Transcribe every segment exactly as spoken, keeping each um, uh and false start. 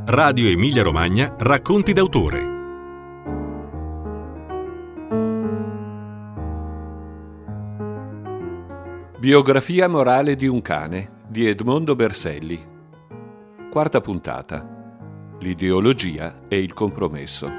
Radio Emilia Romagna Racconti d'autore. Biografia morale di un cane di Edmondo Berselli. Quarta puntata. L'ideologia e il compromesso.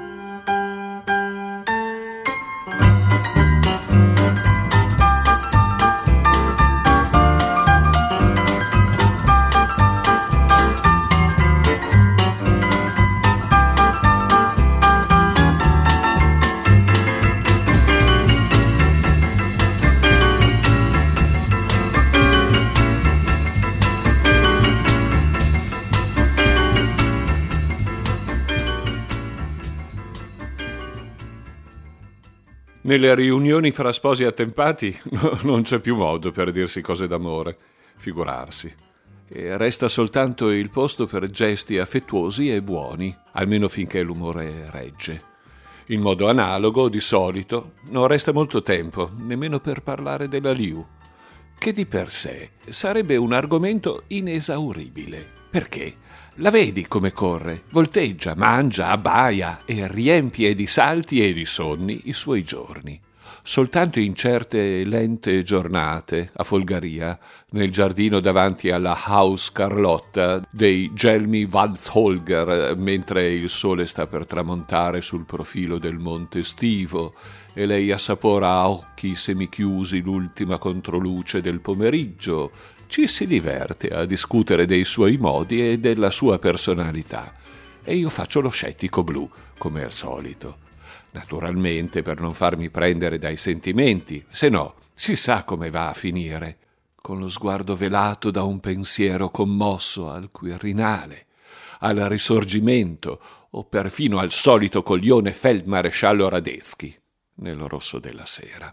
Nelle riunioni fra sposi attempati no, non c'è più modo per dirsi cose d'amore, figurarsi. E resta soltanto il posto per gesti affettuosi e buoni, almeno finché l'umore regge. In modo analogo, di solito, non resta molto tempo, nemmeno per parlare della Liu, che di per sé sarebbe un argomento inesauribile. Perché? La vedi come corre, volteggia, mangia, abbaia e riempie di salti e di sonni i suoi giorni. Soltanto in certe lente giornate a Folgaria, nel giardino davanti alla Haus Carlotta dei Gelmi Waldsholger, mentre il sole sta per tramontare sul profilo del Monte Stivo e lei assapora a occhi semichiusi l'ultima controluce del pomeriggio, ci si diverte a discutere dei suoi modi e della sua personalità, e io faccio lo scettico blu, come al solito. Naturalmente per non farmi prendere dai sentimenti, se no si sa come va a finire, con lo sguardo velato da un pensiero commosso al Quirinale, al Risorgimento o perfino al solito coglione feldmaresciallo Radetzky, nel rosso della sera.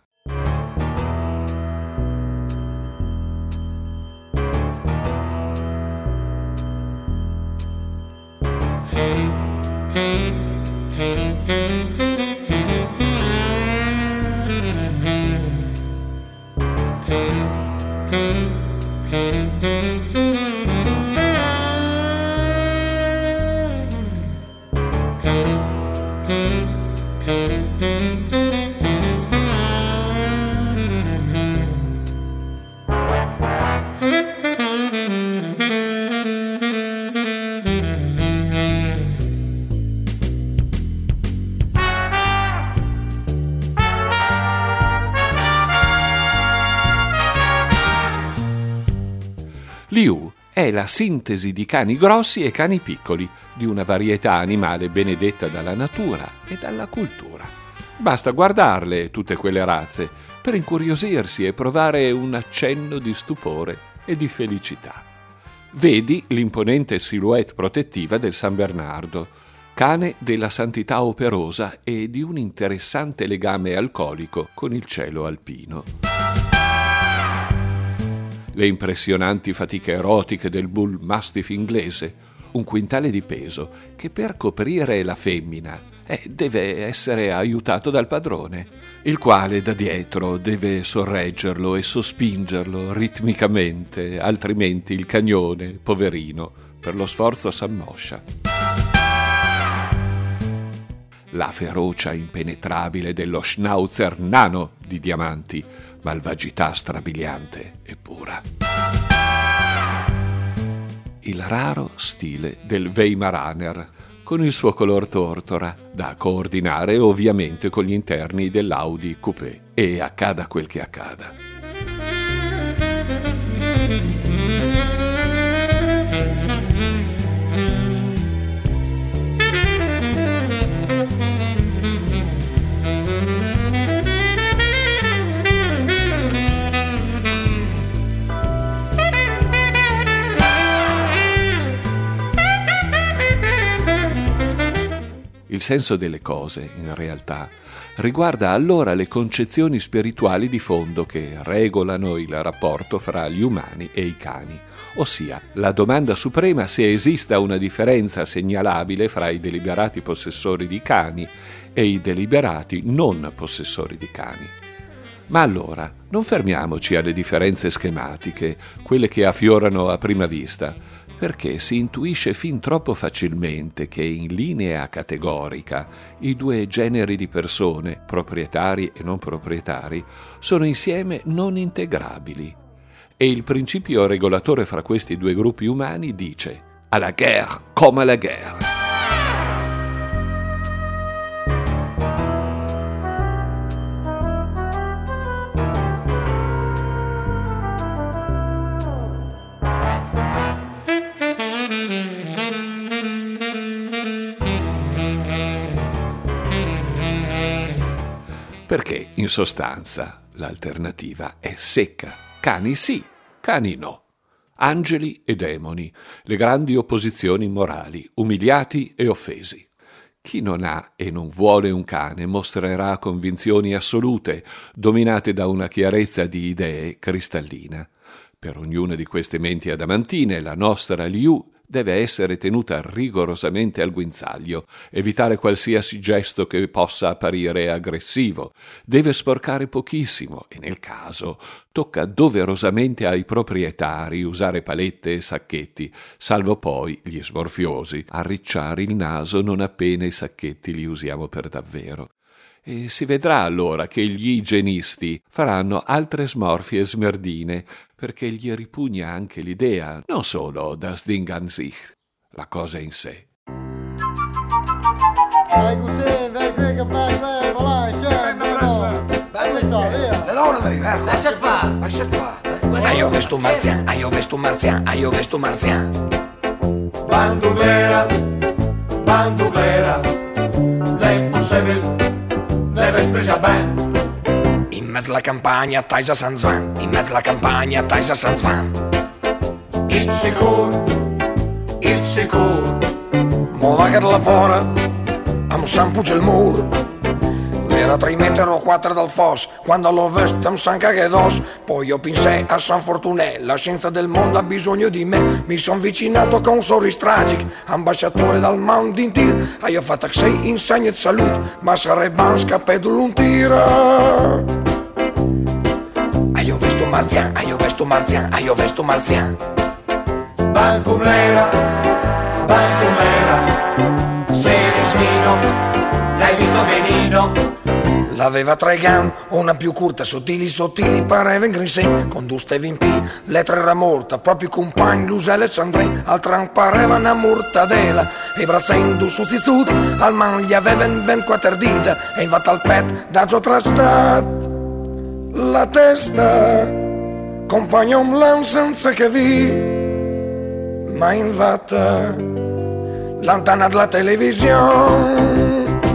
Liu è la sintesi di cani grossi e cani piccoli, di una varietà animale benedetta dalla natura e dalla cultura. Basta guardarle, tutte quelle razze, per incuriosirsi e provare un accenno di stupore e di felicità. Vedi l'imponente silhouette protettiva del San Bernardo, cane della santità operosa e di un interessante legame alcolico con il cielo alpino. Le impressionanti fatiche erotiche del Bull Mastiff inglese, un quintale di peso che per coprire la femmina eh, deve essere aiutato dal padrone, il quale da dietro deve sorreggerlo e sospingerlo ritmicamente, altrimenti il cagnone, poverino, per lo sforzo s'ammoscia. La ferocia impenetrabile dello schnauzer nano di diamanti, malvagità strabiliante e pura. Il raro stile del Weimaraner, con il suo color tortora, da coordinare ovviamente con gli interni dell'Audi Coupé, e accada quel che accada. Il senso delle cose, in realtà, riguarda allora le concezioni spirituali di fondo che regolano il rapporto fra gli umani e i cani, ossia la domanda suprema se esista una differenza segnalabile fra i deliberati possessori di cani e i deliberati non possessori di cani. Ma allora, non fermiamoci alle differenze schematiche, quelle che affiorano a prima vista, perché si intuisce fin troppo facilmente che in linea categorica i due generi di persone, proprietari e non proprietari, sono insieme non integrabili. E il principio regolatore fra questi due gruppi umani dice: à la guerre comme à la guerre. Perché, in sostanza, l'alternativa è secca. Cani sì, cani no. Angeli e demoni, le grandi opposizioni morali, umiliati e offesi. Chi non ha e non vuole un cane mostrerà convinzioni assolute, dominate da una chiarezza di idee cristallina. Per ognuna di queste menti adamantine, la nostra Liu deve essere tenuta rigorosamente al guinzaglio, evitare qualsiasi gesto che possa apparire aggressivo, deve sporcare pochissimo e, nel caso, tocca doverosamente ai proprietari usare palette e sacchetti, salvo poi gli smorfiosi arricciare il naso non appena i sacchetti li usiamo per davvero. E si vedrà allora che gli igienisti faranno altre smorfie smerdine, perché gli ripugna anche l'idea, non solo das Ding an sich, la cosa in sé. Ah, io vesto un marzian, ah, io vesto un marzian, ah, io vesto un marzian. Bandolera, bandolera, lei possibile, deve spesa ben. In mezzo alla campagna, taisa San Zvan, in mezzo alla campagna, taisa San Zvan. Il sicuro, il sicuro, Mo va che la fora, am San Puig il mur. Era tre metri o quattro dal fos, quando l'ho visto am San Caghe dos. Poi io pensai a San Fortunè, la scienza del mondo ha bisogno di me. Mi son vicinato con un sorriso tragico, ambasciatore dal mondo intir. E io ho fatto sei insegne di salute, ma sarebbe un scappeto un tira. E io vesto marzian, e io vesto marzian, e io vesto marzian. bandolera, bandolera, Celestino, l'hai visto benino? L'aveva tre gambe, una più corta, sottili sottili, pareva in grisè. Con due steve in P, l'etra era morta, proprio compagno Luselle e Sandré. Altra pareva una mortadela, e brazzendo su si sud, al man gli aveva in ventiquattro dita, e invata al pet da già trastat. La testa, compagno un lan senza che vi, ma invata, lontana dalla televisione.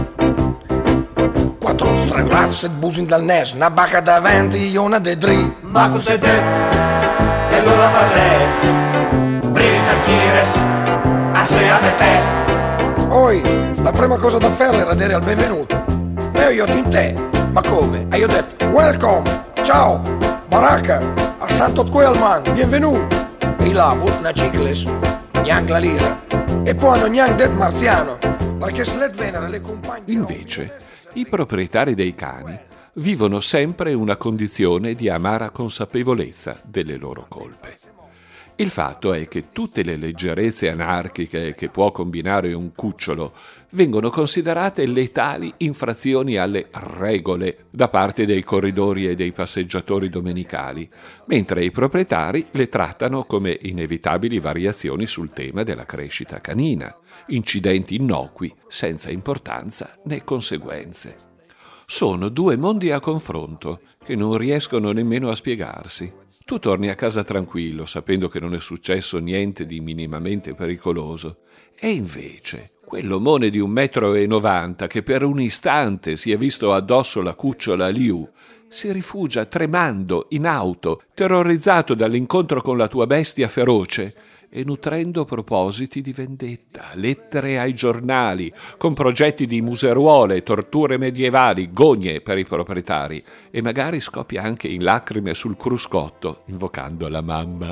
Quattro strangolati, set busin dal nes, una bacca davanti e una de dri. Ma cos'è detto? E allora parlè, presa chieres, a se a te. Oi, la prima cosa da fare era dire al benvenuto. E io in te, ma come? E io ho detto, welcome, ciao, baracca, a Santo Quellman, benvenuto. E là, avuto una cicles, neanche la lira. E poi non neanche detto marziano, perché se le venere le compagne... Invece, i proprietari dei cani vivono sempre una condizione di amara consapevolezza delle loro colpe. Il fatto è che tutte le leggerezze anarchiche che può combinare un cucciolo vengono considerate letali infrazioni alle regole da parte dei corridori e dei passeggiatori domenicali, mentre i proprietari le trattano come inevitabili variazioni sul tema della crescita canina, incidenti innocui senza importanza né conseguenze. Sono due mondi a confronto che non riescono nemmeno a spiegarsi. Tu torni a casa tranquillo, sapendo che non è successo niente di minimamente pericoloso, e invece quell'omone di un metro e novanta che per un istante si è visto addosso la cucciola Liu si rifugia tremando in auto, terrorizzato dall'incontro con la tua bestia feroce e nutrendo propositi di vendetta, lettere ai giornali, con progetti di museruole, torture medievali, gogne per i proprietari, e magari scoppia anche in lacrime sul cruscotto, invocando la mamma.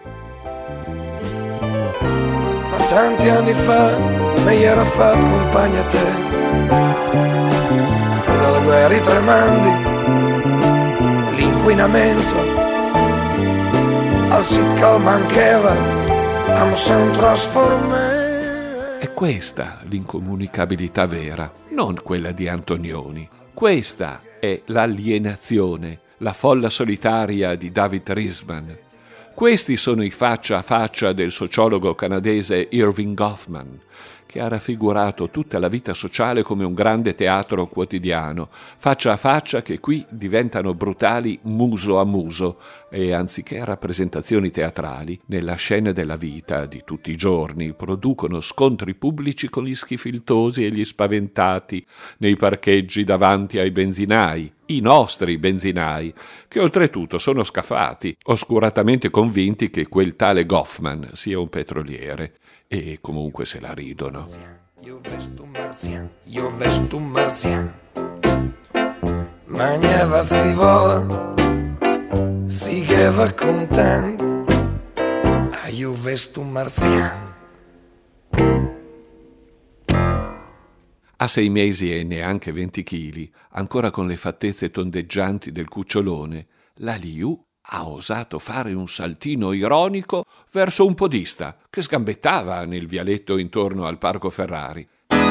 Ma tanti anni fa mi era fatto compagna a te, e dalla guerra i tremandi, l'inquinamento, al sit cal mancheva, I'm so trasformé. È questa l'incomunicabilità vera, non quella di Antonioni. Questa è l'alienazione, la folla solitaria di David Riesman. Questi sono i faccia a faccia del sociologo canadese Irving Goffman, che ha raffigurato tutta la vita sociale come un grande teatro quotidiano, faccia a faccia che qui diventano brutali muso a muso e, anziché rappresentazioni teatrali, nella scena della vita di tutti i giorni producono scontri pubblici con gli schifiltosi e gli spaventati nei parcheggi davanti ai benzinai, i nostri benzinai, che oltretutto sono scafati, oscuratamente convinti che quel tale Goffman sia un petroliere. E comunque se la ridono. Io vesto un marziano, io vesto un marziano. Mangiava si vola, si che va contento. Ah, io vesto un marziano. A sei mesi e neanche venti chili, ancora con le fattezze tondeggianti del cucciolone, la Liu ha osato fare un saltino ironico verso un podista che sgambettava nel vialetto intorno al Parco Ferrari.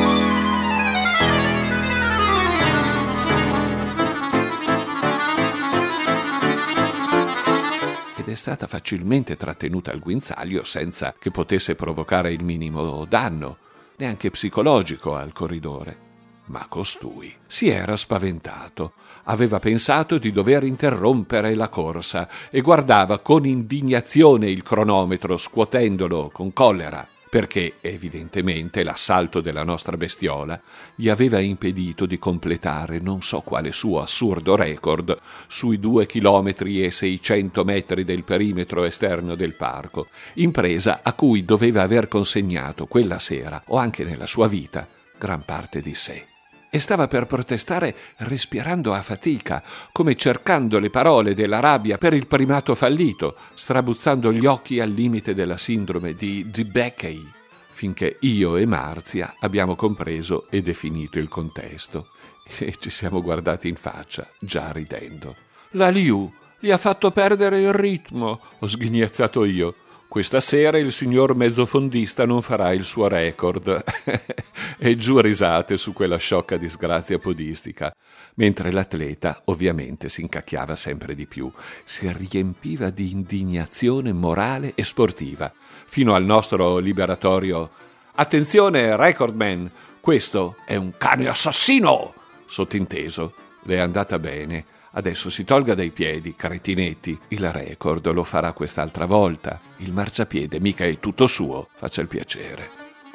Ed è stata facilmente trattenuta al guinzaglio senza che potesse provocare il minimo danno, neanche psicologico, al corridore. Ma costui si era spaventato, aveva pensato di dover interrompere la corsa e guardava con indignazione il cronometro, scuotendolo con collera, perché evidentemente l'assalto della nostra bestiola gli aveva impedito di completare non so quale suo assurdo record sui due chilometri e seicento metri del perimetro esterno del parco, impresa a cui doveva aver consegnato quella sera, o anche nella sua vita, gran parte di sé. E stava per protestare respirando a fatica, come cercando le parole della rabbia per il primato fallito, strabuzzando gli occhi al limite della sindrome di Zibekey, finché io e Marzia abbiamo compreso e definito il contesto. E ci siamo guardati in faccia, già ridendo. La Liu gli ha fatto perdere il ritmo, ho sghignazzzato io. Questa sera il signor mezzofondista non farà il suo record. E giù risate su quella sciocca disgrazia podistica, mentre l'atleta ovviamente si incacchiava sempre di più, si riempiva di indignazione morale e sportiva, fino al nostro liberatorio «Attenzione, recordman, questo è un cane assassino!» Sottinteso, le è andata bene. Adesso si tolga dai piedi, cretinetti, il record lo farà quest'altra volta. Il marciapiede mica è tutto suo, faccia il piacere.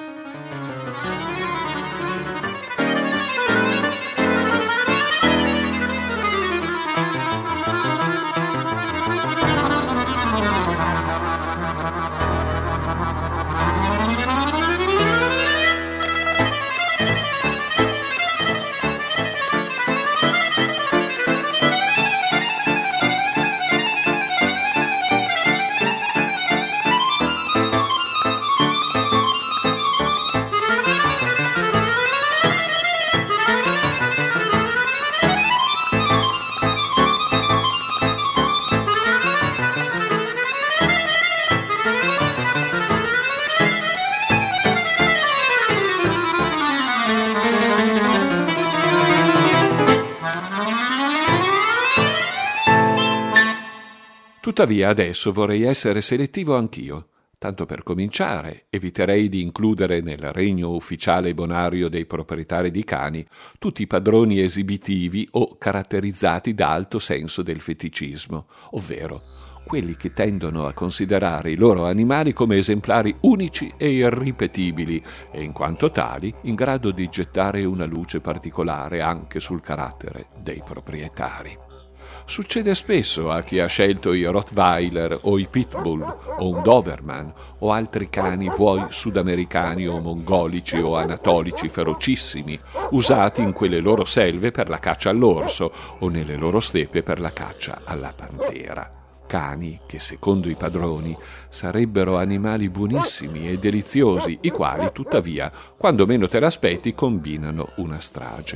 Tuttavia adesso vorrei essere selettivo anch'io. Tanto per cominciare, eviterei di includere nel regno ufficiale bonario dei proprietari di cani tutti i padroni esibitivi o caratterizzati da alto senso del feticismo, ovvero quelli che tendono a considerare i loro animali come esemplari unici e irripetibili e, in quanto tali, in grado di gettare una luce particolare anche sul carattere dei proprietari. Succede spesso a chi ha scelto i Rottweiler o i Pitbull o un Doberman o altri cani vuoi sudamericani o mongolici o anatolici ferocissimi, usati in quelle loro selve per la caccia all'orso o nelle loro steppe per la caccia alla pantera. Cani che, secondo i padroni, sarebbero animali buonissimi e deliziosi, i quali, tuttavia, quando meno te l'aspetti, combinano una strage.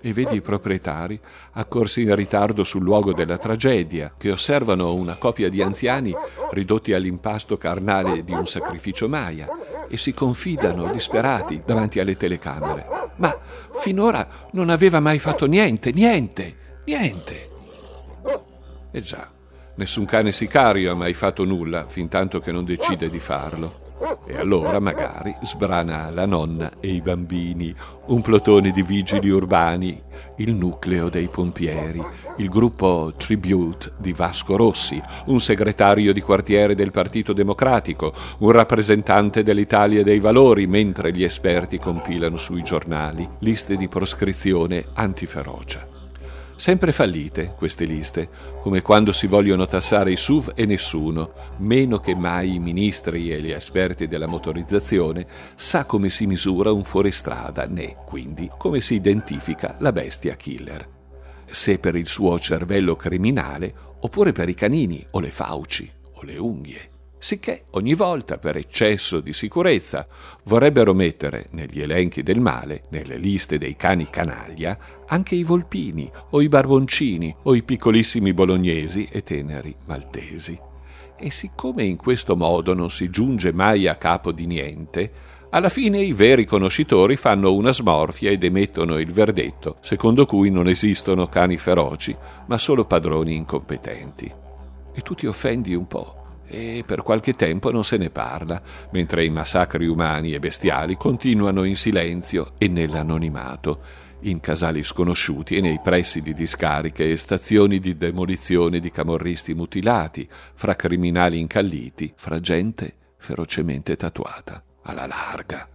e vedi i proprietari accorsi in ritardo sul luogo della tragedia, che osservano una coppia di anziani ridotti all'impasto carnale di un sacrificio Maya e si confidano disperati davanti alle telecamere. Ma finora non aveva mai fatto niente, niente, niente. E già, nessun cane sicario ha mai fatto nulla fin tanto che non decide di farlo. E allora magari sbrana la nonna e i bambini, un plotone di vigili urbani, il nucleo dei pompieri, il gruppo Tribute di Vasco Rossi, un segretario di quartiere del Partito Democratico, un rappresentante dell'Italia dei Valori, mentre gli esperti compilano sui giornali liste di proscrizione antiferocia. Sempre fallite queste liste, come quando si vogliono tassare i S U V e nessuno, meno che mai i ministri e gli esperti della motorizzazione, sa come si misura un fuoristrada, né, quindi, come si identifica la bestia killer. Se per il suo cervello criminale, oppure per i canini, o le fauci, o le unghie. Sicché ogni volta, per eccesso di sicurezza, vorrebbero mettere negli elenchi del male, nelle liste dei cani canaglia, anche i volpini o i barboncini o i piccolissimi bolognesi e teneri maltesi. E siccome in questo modo non si giunge mai a capo di niente, alla fine i veri conoscitori fanno una smorfia ed emettono il verdetto, secondo cui non esistono cani feroci, ma solo padroni incompetenti. E tu ti offendi un po'. E per qualche tempo non se ne parla, mentre i massacri umani e bestiali continuano in silenzio e nell'anonimato, in casali sconosciuti e nei pressi di discariche e stazioni di demolizione di camorristi mutilati, fra criminali incalliti, fra gente ferocemente tatuata, alla larga.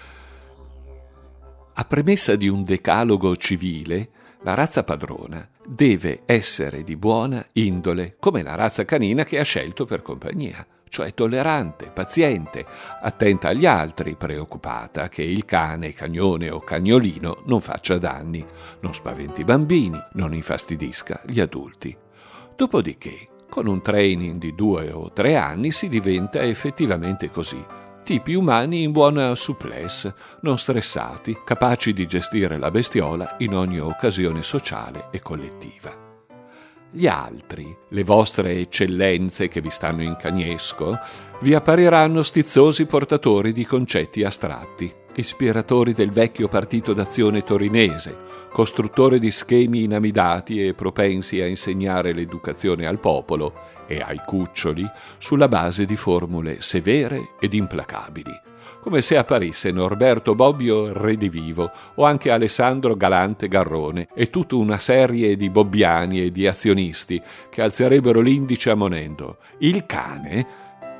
A premessa di un decalogo civile, la razza padrona deve essere di buona indole, come la razza canina che ha scelto per compagnia, cioè tollerante, paziente, attenta agli altri, preoccupata che il cane, cagnone o cagnolino non faccia danni, non spaventi i bambini, non infastidisca gli adulti. Dopodiché, con un training di due o tre anni si diventa effettivamente così. Tipi umani in buona souplesse, non stressati, capaci di gestire la bestiola in ogni occasione sociale e collettiva. Gli altri, le vostre eccellenze che vi stanno in cagnesco, vi appariranno stizzosi portatori di concetti astratti, ispiratori del vecchio partito d'azione torinese, costruttori di schemi inamidati e propensi a insegnare l'educazione al popolo e ai cuccioli sulla base di formule severe ed implacabili, come se apparisse Norberto Bobbio redivivo o anche Alessandro Galante Garrone e tutta una serie di bobbiani e di azionisti che alzerebbero l'indice ammonendo: il cane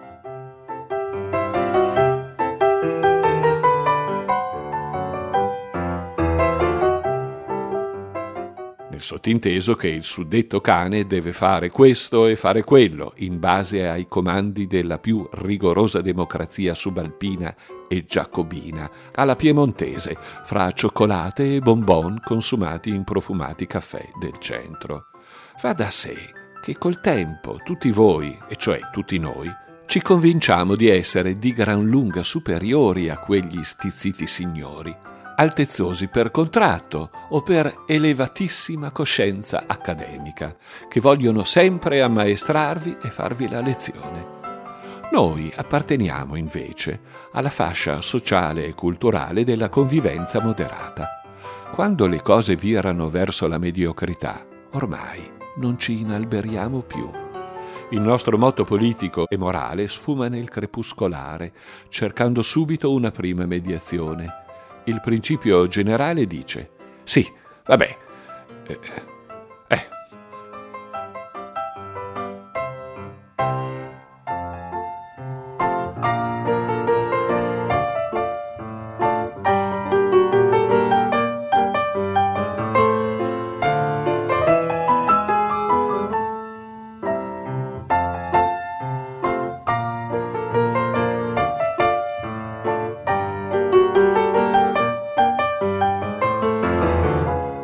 sottinteso che il suddetto cane deve fare questo e fare quello, in base ai comandi della più rigorosa democrazia subalpina e giacobina, alla piemontese, fra cioccolate e bonbon consumati in profumati caffè del centro. Va da sé che col tempo tutti voi, e cioè tutti noi, ci convinciamo di essere di gran lunga superiori a quegli stizziti signori, altezzosi per contratto o per elevatissima coscienza accademica, che vogliono sempre ammaestrarvi e farvi la lezione. Noi apparteniamo invece alla fascia sociale e culturale della convivenza moderata. Quando le cose virano verso la mediocrità, ormai non ci inalberiamo più. Il nostro motto politico e morale sfuma nel crepuscolare, cercando subito una prima mediazione. Il principio generale dice: sì, vabbè, eh, eh.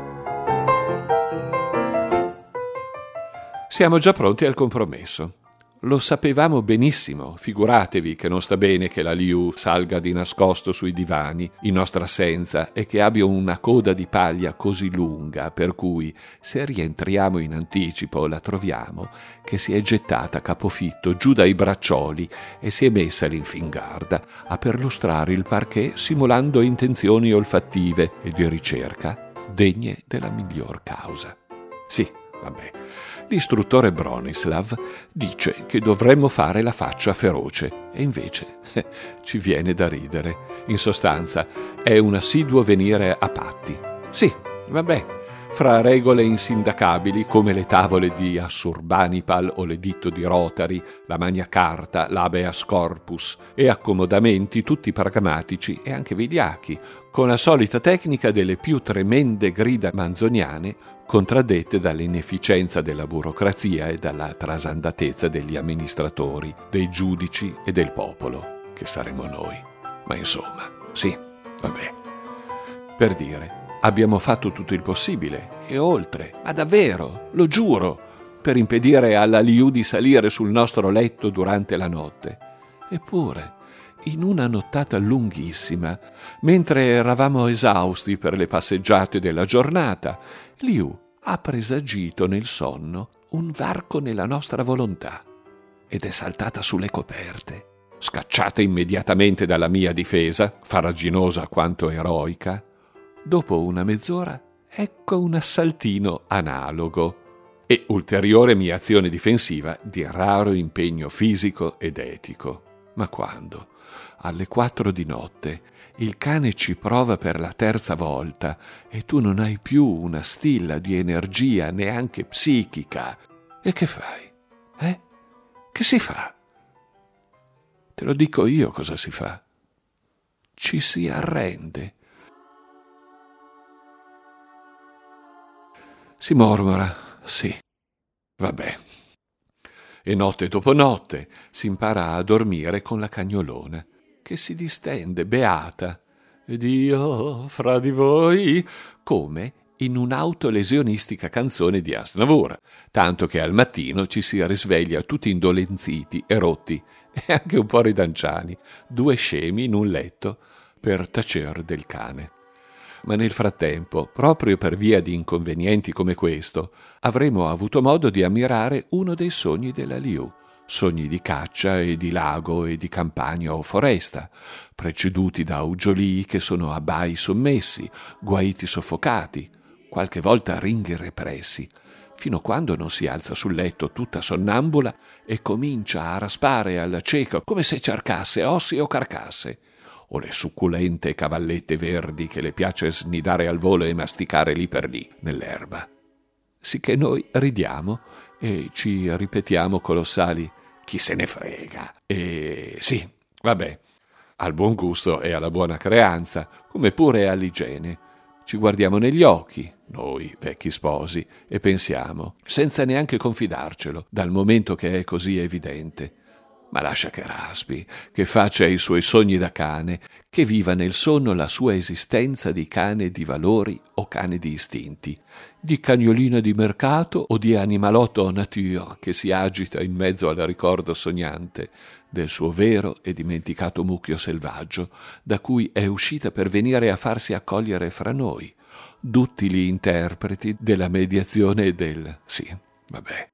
Siamo già pronti al compromesso. Lo sapevamo benissimo, figuratevi che non sta bene che la Liu salga di nascosto sui divani in nostra assenza e che abbia una coda di paglia così lunga, per cui se rientriamo in anticipo la troviamo che si è gettata a capofitto giù dai braccioli e si è messa all'infingarda a perlustrare il parquet simulando intenzioni olfattive e di ricerca degne della miglior causa. Sì, vabbè. L'istruttore Bronislav dice che dovremmo fare la faccia feroce e invece eh, ci viene da ridere. In sostanza è un assiduo venire a patti. Sì, vabbè, fra regole insindacabili come le tavole di Assurbanipal o l'editto di Rotary, la Magna Carta, l'Habeas Corpus e accomodamenti tutti pragmatici e anche vigliacchi, con la solita tecnica delle più tremende grida manzoniane contraddette dall'inefficienza della burocrazia e dalla trasandatezza degli amministratori, dei giudici e del popolo, che saremo noi. Ma insomma, sì, vabbè. Per dire, abbiamo fatto tutto il possibile, e oltre, ma davvero, lo giuro, per impedire alla Liu di salire sul nostro letto durante la notte. Eppure, in una nottata lunghissima, mentre eravamo esausti per le passeggiate della giornata, Liu ha presagito nel sonno un varco nella nostra volontà ed è saltata sulle coperte. Scacciata immediatamente dalla mia difesa, farraginosa quanto eroica, dopo una mezz'ora ecco un assaltino analogo e ulteriore mia azione difensiva di raro impegno fisico ed etico. Ma quando, alle quattro di notte, il cane ci prova per la terza volta e tu non hai più una stilla di energia neanche psichica, e che fai? Eh? Che si fa? Te lo dico io cosa si fa. Ci si arrende. Si mormora, sì, vabbè. E notte dopo notte si impara a dormire con la cagnolona, che si distende beata, ed io fra di voi, come in un'autolesionistica canzone di Aznavour, tanto che al mattino ci si risveglia tutti indolenziti e rotti, e anche un po' ridanciani, due scemi in un letto, per tacer del cane. Ma nel frattempo, proprio per via di inconvenienti come questo, avremo avuto modo di ammirare uno dei sogni della Liu, sogni di caccia e di lago e di campagna o foresta, preceduti da uggiolii che sono abbai sommessi, guaiti soffocati, qualche volta ringhi repressi, fino a quando non si alza sul letto tutta sonnambula e comincia a raspare alla cieca come se cercasse ossi o carcasse, o le succulente cavallette verdi che le piace snidare al volo e masticare lì per lì, nell'erba. Sicché noi ridiamo e ci ripetiamo colossali: chi se ne frega? E sì, vabbè, al buon gusto e alla buona creanza, come pure all'igiene. Ci guardiamo negli occhi, noi vecchi sposi, e pensiamo, senza neanche confidarcelo, dal momento che è così evidente: ma lascia che raspi, che faccia i suoi sogni da cane, che viva nel sonno la sua esistenza di cane di valori o cane di istinti, di cagnolina di mercato o di animalotto en nature che si agita in mezzo al ricordo sognante del suo vero e dimenticato mucchio selvaggio, da cui è uscita per venire a farsi accogliere fra noi, duttili interpreti della mediazione e del sì, vabbè.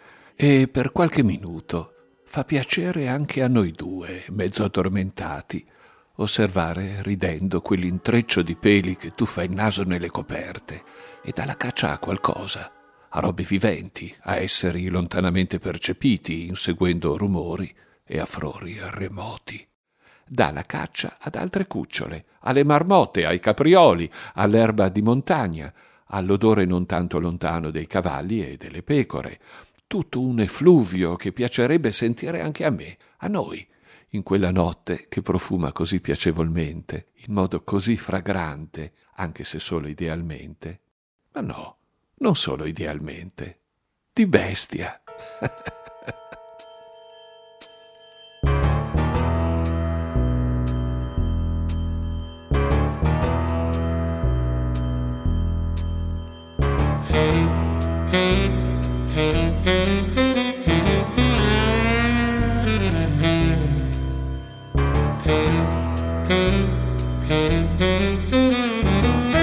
E per qualche minuto fa piacere anche a noi due, mezzo addormentati, osservare ridendo quell'intreccio di peli che tuffa il naso nelle coperte e dà la caccia a qualcosa, a robe viventi, a esseri lontanamente percepiti inseguendo rumori e a frori remoti. Dà la caccia ad altre cucciole, alle marmotte, ai caprioli, all'erba di montagna, all'odore non tanto lontano dei cavalli e delle pecore, tutto un effluvio che piacerebbe sentire anche a me, a noi, in quella notte che profuma così piacevolmente, in modo così fragrante, anche se solo idealmente. Ma no, non solo idealmente, di bestia. Hey, hey, hey, hey, hey, hey, hey. Thank you.